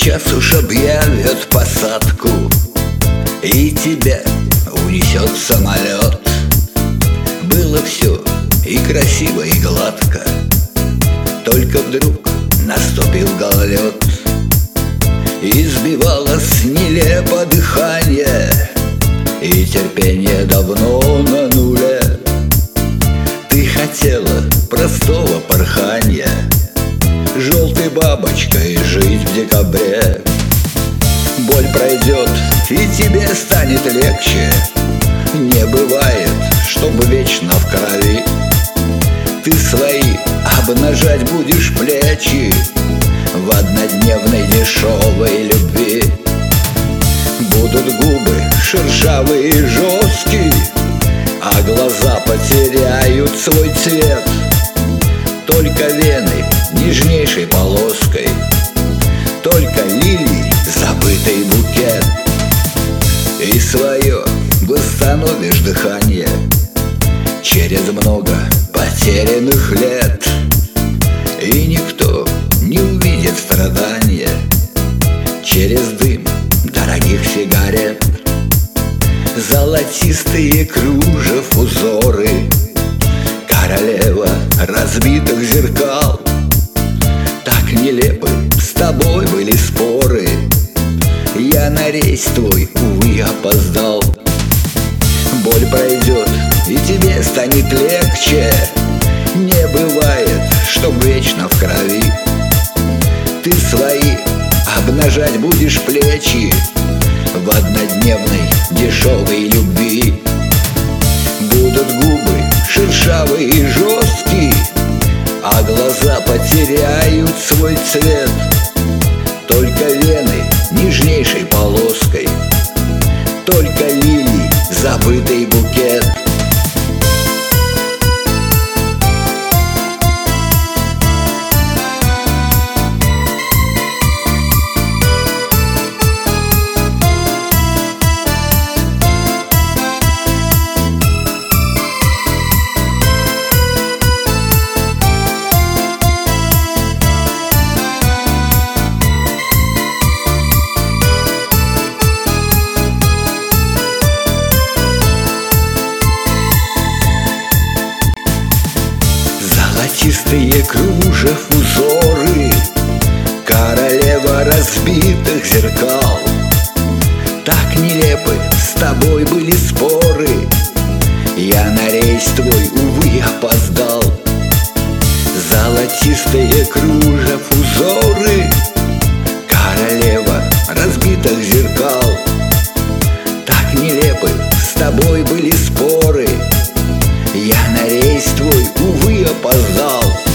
Сейчас уж объявят посадку, и тебя унесет самолет. Было все и красиво, и гладко, только вдруг наступил гололед. И сбивалось нелепо дыхание, и терпение давно на нуле. Ты хотела простого порхания, желтой бабочкой жить в декабре. Боль пройдет, и тебе станет легче. Не бывает, чтобы вечно в крови. Ты свои обнажать будешь плечи в однодневной дешевой любви. Будут губы шершавые и жесткие, а глаза потеряют свой цвет. Только вены нежнейшей полоской, только лилий забытый букет. И свое восстановишь дыхание через много потерянных лет. И никто не увидит страдания через дым дорогих сигарет. Золотистые кружев узоры, королева разбитых зеркал. Так нелепы с тобой были споры, я на рейс твой, увы, опоздал. Боль пройдет, и тебе станет легче. Не бывает, чтоб вечно в крови. Ты свои обнажать будешь плечи в однодневной дешевой любви. Будут губы шершавые и жесткие, а глаза потеряют свой цвет. Только вены нежнейшей полоской, только лилий забытый букет. Золотистые кружев узоры, королева разбитых зеркал. Так нелепы с тобой были споры, я на рейс твой, увы, опоздал. Золотистые кружев узоры, королева разбитых зеркал. Так нелепы с тобой были споры, я на рейс твой, увы, опоздал.